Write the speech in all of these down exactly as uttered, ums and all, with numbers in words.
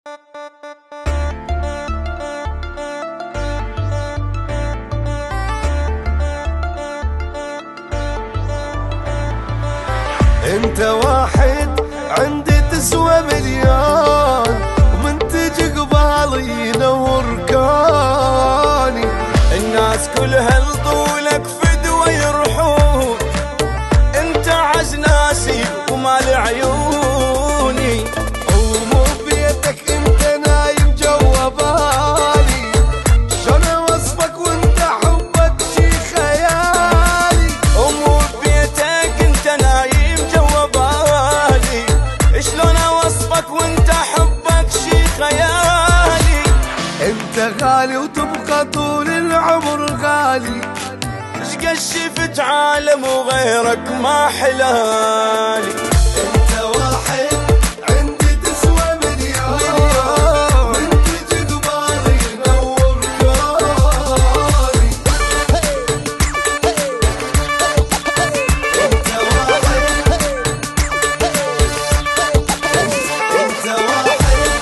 انت واحد عندي تسوى مليون، ومن تجي قبالي ينور كوني. الناس كلها لطولك فدوى يرحون، انت عز ناسي ومال عيوني. ومو بيتك انت نايم جوا بالي، شلون اوصفك وانت حبك شي خيالي. ومو بيتك انت نايم جوا بالي، شلون اوصفك وانت حبك شي خيالي. انت غالي وتبقى طول العمر غالي، اشقد شفت عالم وغيرك ما حلالي. انت واحد عندي تسوى مليون، من تجي قبالي ينور كوني. انت واحد انت واحد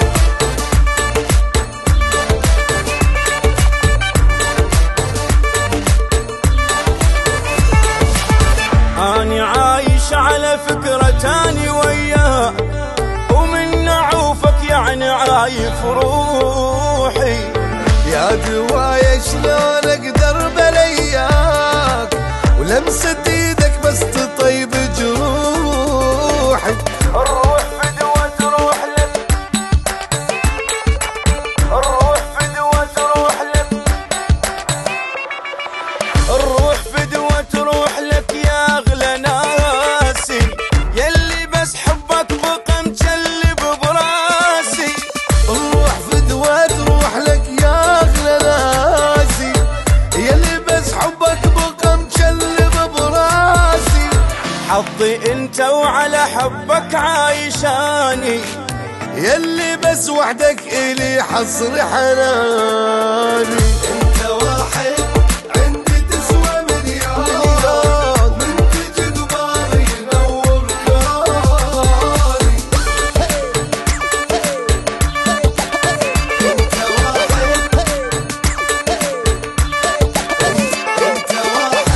اني عايش على فكرة تاني وياه، ومن اعوفك يعني عايف روحي. يا دوايا شلون اقدر بلياك، ولمسة ايدك بس تطيب جروحي. الروح فدوة تروح لك، الروح فدوة تروح لك، الروح فدوة تروح لك يا اغلى ناسي، يلي بس حبك بقى مجلب براسي. الروح فدوة تروح لك يا اغلى ناسي، يلي بس حبك بقى مجلب براسي. حظي انت وعلى حبك عايشاني، يلي بس وحدك الي حصر حناني. انت واحد عندي تسوى مليون، من تجي قبالي ينور كوني. انت واحد انت واحد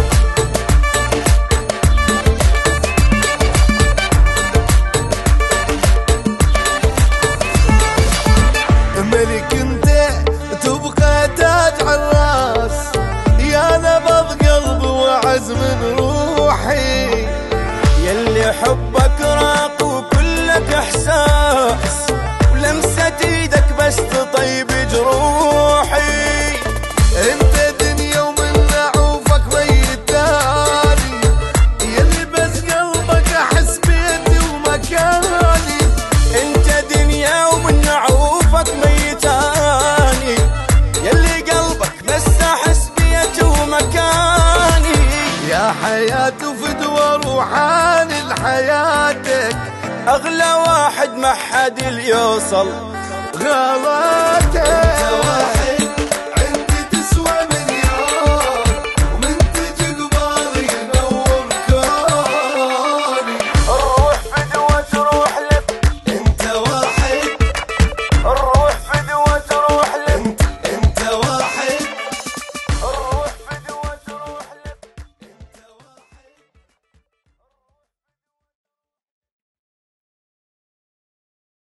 ملك انت تبقى تاج عالراس، يا نبض قلبي وعز من روحي. يلي حبك راق وكلك احساس، ولمسة ايدك بس تطيب جروحي. انت دنيا ومن اعوفك ميتاني، يلي بس قلبك احس بيتي ومكاني. انت دنيا ومن عوفك ميتاني، يلي قلبك بس احس بيتي ومكاني. يا حياة وفدوى روحاني لحياتك، اغلى واحد ما حد يوصل غلاتك.